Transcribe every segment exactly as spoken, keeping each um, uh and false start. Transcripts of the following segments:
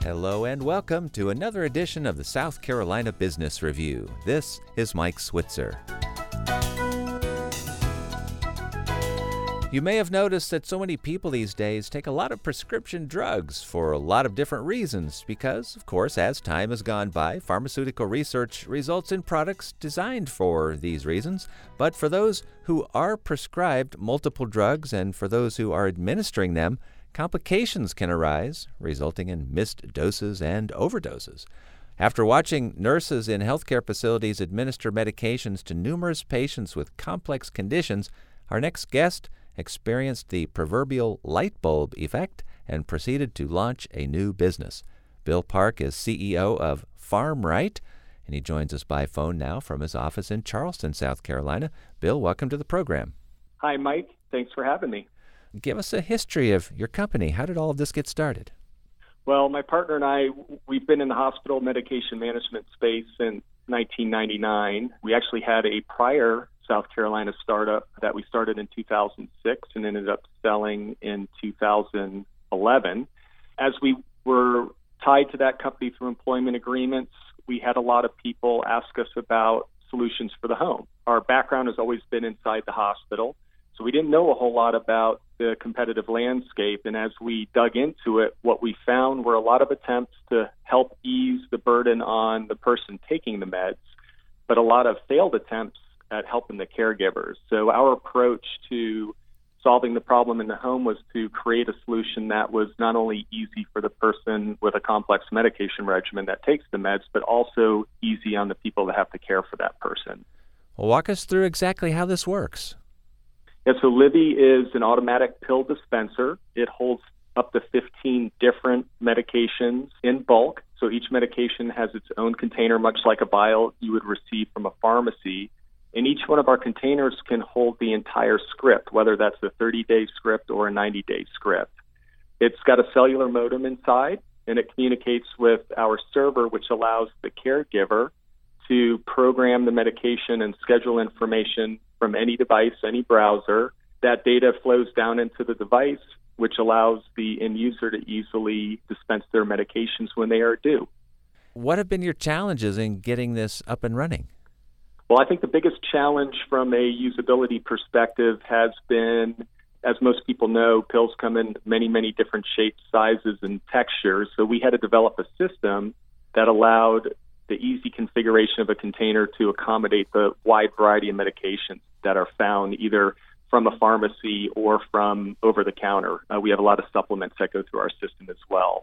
Hello and welcome to another edition of the South Carolina Business Review. This is Mike Switzer. You may have noticed that so many people these days take a lot of prescription drugs for a lot of different reasons because, of course, as time has gone by, pharmaceutical research results in products designed for these reasons. But for those who are prescribed multiple drugs and for those who are administering them, complications can arise, resulting in missed doses and overdoses. After watching nurses in healthcare facilities administer medications to numerous patients with complex conditions, our next guest experienced the proverbial light bulb effect and proceeded to launch a new business. Bill Park is C E O of PharmRight, and he joins us by phone now from his office in Charleston, South Carolina. Bill, welcome to the program. Hi, Mike. Thanks for having me. Give us a history of your company. How did all of this get started? Well, my partner and I, we've been in the hospital medication management space since nineteen ninety-nine. We actually had a prior South Carolina startup that we started in two thousand six and ended up selling in two thousand eleven. As we were tied to that company through employment agreements, we had a lot of people ask us about solutions for the home. Our background has always been inside the hospital, so we didn't know a whole lot about the competitive landscape. And as we dug into it, what we found were a lot of attempts to help ease the burden on the person taking the meds, but a lot of failed attempts at helping the caregivers. So our approach to solving the problem in the home was to create a solution that was not only easy for the person with a complex medication regimen that takes the meds, but also easy on the people that have to care for that person. Well, walk us through exactly how this works. Yeah, so Livvy is an automatic pill dispenser. It holds up to fifteen different medications in bulk. So each medication has its own container, much like a vial you would receive from a pharmacy. And each one of our containers can hold the entire script, whether that's a thirty-day script or a ninety-day script. It's got a cellular modem inside, and it communicates with our server, which allows the caregiver to program the medication and schedule information from any device, any browser. That data flows down into the device, which allows the end user to easily dispense their medications when they are due. What have been your challenges in getting this up and running? Well, I think the biggest challenge from a usability perspective has been, as most people know, pills come in many, many different shapes, sizes, and textures. So we had to develop a system that allowed the easy configuration of a container to accommodate the wide variety of medications that are found either from a pharmacy or from over-the-counter. Uh, we have a lot of supplements that go through our system as well.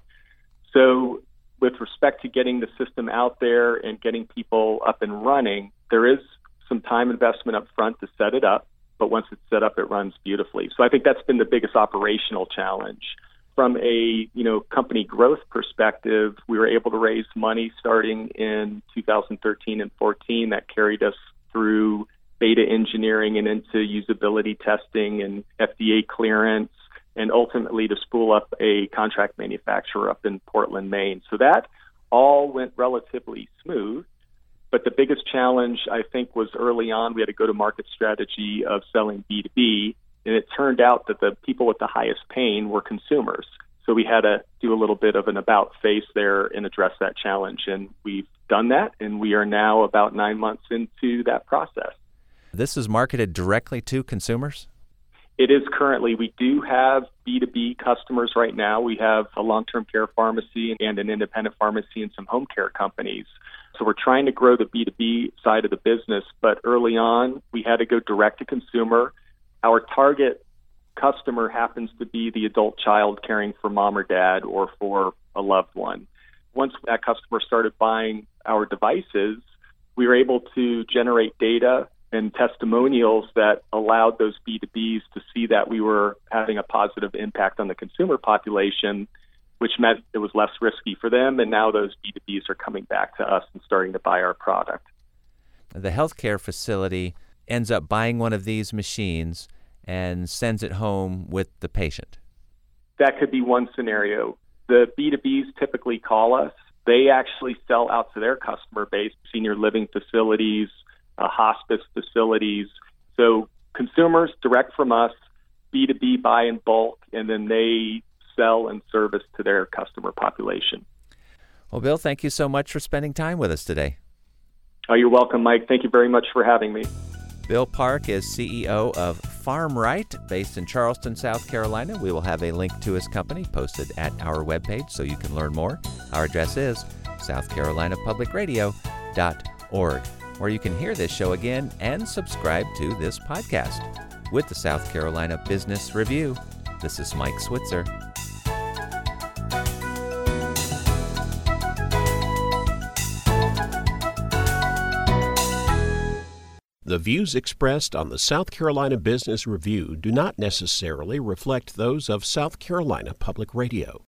So with respect to getting the system out there and getting people up and running, there is some time investment up front to set it up, but once it's set up, it runs beautifully. So I think that's been the biggest operational challenge. From a you know company growth perspective, we were able to raise money starting in two thousand thirteen and fourteen that carried us through beta engineering and into usability testing and F D A clearance, and ultimately to spool up a contract manufacturer up in Portland, Maine. So that all went relatively smooth. But the biggest challenge, I think, was early on. We had a go-to-market strategy of selling B two B, and it turned out that the people with the highest pain were consumers. So we had to do a little bit of an about-face there and address that challenge. And we've done that, and we are now about nine months into that process. This is marketed directly to consumers? It is currently. We do have B two B customers right now. We have a long-term care pharmacy and an independent pharmacy and some home care companies. So we're trying to grow the B two B side of the business, but early on, we had to go direct to consumer. Our target customer happens to be the adult child caring for mom or dad or for a loved one. Once that customer started buying our devices, we were able to generate data and testimonials that allowed those B two Bs to see that we were having a positive impact on the consumer population, which meant it was less risky for them, and now those B two Bs are coming back to us and starting to buy our product. The healthcare facility ends up buying one of these machines and sends it home with the patient. That could be one scenario. The B two Bs typically call us. They actually sell out to their customer base, senior living facilities, uh, hospice facilities. So consumers direct from us, B two B buy in bulk, and then they sell and service to their customer population. Well, Bill, thank you so much for spending time with us today. Oh, you're welcome, Mike. Thank you very much for having me. Bill Park is C E O of FarmRight, based in Charleston, South Carolina. We will have a link to his company posted at our webpage so you can learn more. Our address is south carolina public radio dot org, where you can hear this show again and subscribe to this podcast. With the South Carolina Business Review, this is Mike Switzer. The views expressed on the South Carolina Business Review do not necessarily reflect those of South Carolina Public Radio.